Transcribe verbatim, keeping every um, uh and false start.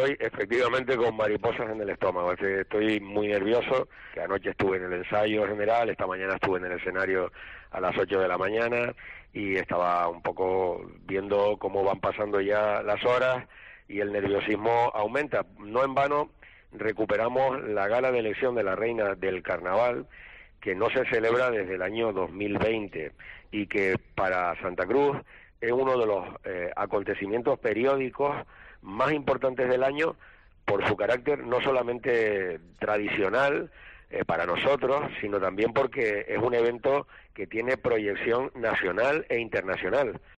estoy efectivamente con mariposas en el estómago, es decir, estoy muy nervioso, que anoche estuve en el ensayo general, esta mañana estuve en el escenario a las ocho de la mañana y estaba un poco viendo cómo van pasando ya las horas y el nerviosismo aumenta. No en vano recuperamos la gala de elección de la reina del carnaval, que no se celebra desde el año dos mil veinte y que para Santa Cruz es uno de los eh, acontecimientos periódicos más importantes del año por su carácter no solamente tradicional eh, para nosotros, sino también porque es un evento que tiene proyección nacional e internacional.